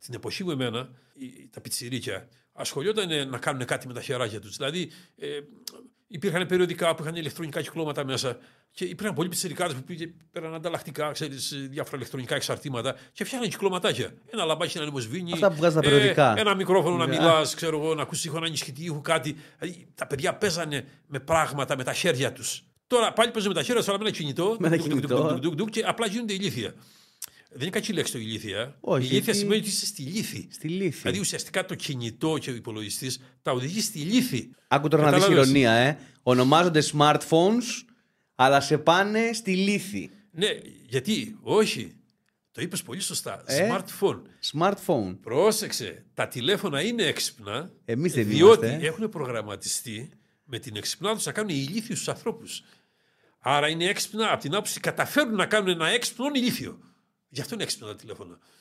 την εποχή μου εμένα, τα πιτσιρίκια, ασχολιόταν να κάνουν κάτι με τα χεράκια τους. Δηλαδή, υπήρχαν περιοδικά που είχαν ηλεκτρονικά κυκλώματα μέσα και υπήρχαν πολλοί πιτσιρικάδες που πήραν ανταλλακτικά, διάφορα ηλεκτρονικά εξαρτήματα και φτιάχναν κυκλωματάκια. Ένα λαμπάκι να ανεμοσβήνει. Αυτά που βγάζουν τα περιοδικά. Ένα μικρόφωνο να μιλάς, ξέρω εγώ, να ακούσει ήχο, να ενισχυτεί ήχο, κάτι. Δηλαδή, τα παιδιά παίζανε με πράγματα με τα χέρια τους. Τώρα πάλι παίζουν με τα χέρια τους, αλλά με ένα κινητό. Και απλά γίνονται ηλίθια. Δεν είναι κακή λέξη το ηλίθια. Όχι, η ηλίθια σημαίνει ότι είσαι στη λύθη. Στη λύθη. Δηλαδή ουσιαστικά το κινητό και ο υπολογιστής τα οδηγεί στη λύθη. Άκου τώρα να δεις ηρωνία, Ονομάζονται smartphones, αλλά σε πάνε στη λύθη. Ναι, γιατί, όχι. Το είπες πολύ σωστά. Smartphone. Πρόσεξε. Τα τηλέφωνα είναι έξυπνα. Εμείς δεν διότι είμαστε. έχουν προγραμματιστεί με την εξυπνά τους να κάνουν ηλίθιους τους ανθρώπους. Άρα είναι έξυπνα από την άποψη καταφέρουν να κάνουν ένα έξυπνο ηλίθιο. Γι' αυτό είναι έξυπνα τα τηλέφωνα.